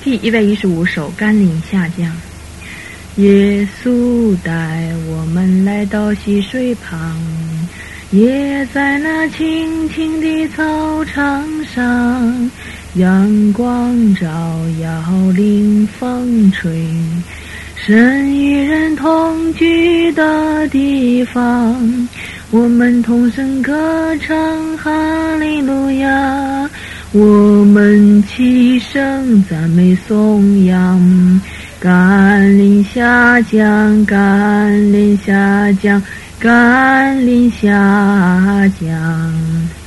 第115首甘霖下降。耶稣带我们来到溪水旁，也在那青青的草场上，阳光照耀，临风吹，神与人同居的地方，我们同声歌唱哈利路亚，我们齐声赞美颂扬，甘霖下降，甘霖下降，甘霖下降。